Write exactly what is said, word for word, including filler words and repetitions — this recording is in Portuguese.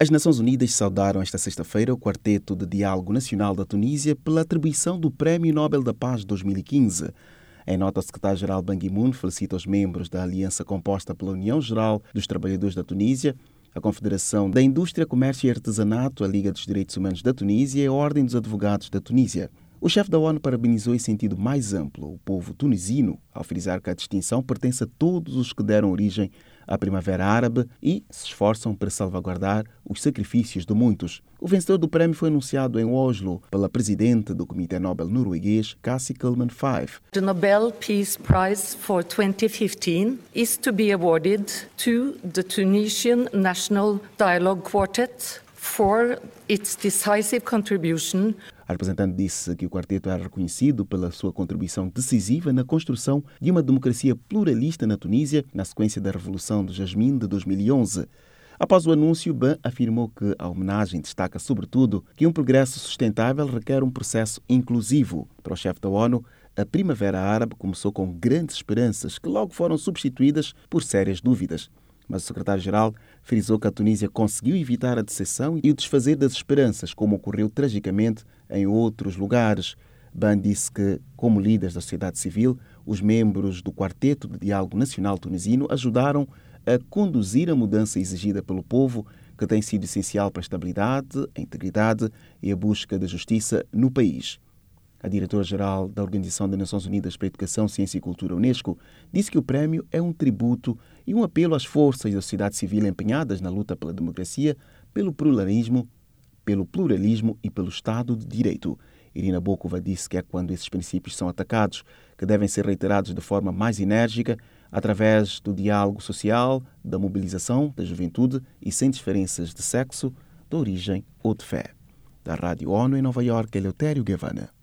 As Nações Unidas saudaram esta sexta-feira o Quarteto de Diálogo Nacional da Tunísia pela atribuição do Prémio Nobel da Paz dois mil e quinze. Em nota, o secretário-geral Ban Ki-moon felicita os membros da aliança composta pela União Geral dos Trabalhadores da Tunísia, a Confederação da Indústria, Comércio e Artesanato, a Liga dos Direitos Humanos da Tunísia e a Ordem dos Advogados da Tunísia. O chefe da ONU parabenizou em sentido mais amplo o povo tunisino, ao frisar que a distinção pertence a todos os que deram origem à Primavera Árabe e se esforçam para salvaguardar os sacrifícios de muitos. O vencedor do prémio foi anunciado em Oslo pela presidente do Comitê Nobel norueguês, Cassie Kullmann Five. The Nobel Peace Prize for twenty fifteen is to be awarded to the Tunisian National Dialogue Quartet for its decisive contribution. A representante disse que o quarteto era reconhecido pela sua contribuição decisiva na construção de uma democracia pluralista na Tunísia, na sequência da Revolução do Jasmim de dois mil e onze. Após o anúncio, Ban afirmou que a homenagem destaca, sobretudo, que um progresso sustentável requer um processo inclusivo. Para o chefe da ONU, a Primavera Árabe começou com grandes esperanças, que logo foram substituídas por sérias dúvidas. Mas o secretário-geral frisou que a Tunísia conseguiu evitar a decepção e o desfazer das esperanças, como ocorreu tragicamente em outros lugares. Ban disse que, como líderes da sociedade civil, os membros do Quarteto de Diálogo Nacional Tunisino ajudaram a conduzir a mudança exigida pelo povo, que tem sido essencial para a estabilidade, a integridade e a busca da justiça no país. A diretora-geral da Organização das Nações Unidas para a Educação, Ciência e Cultura, Unesco, disse que o prémio é um tributo e um apelo às forças da sociedade civil empenhadas na luta pela democracia, pelo pluralismo, pelo pluralismo e pelo Estado de Direito. Irina Bokova disse que é quando esses princípios são atacados que devem ser reiterados de forma mais enérgica, através do diálogo social, da mobilização da juventude e sem diferenças de sexo, de origem ou de fé. Da Rádio ONU em Nova Iorque, Eleutério Gavanna.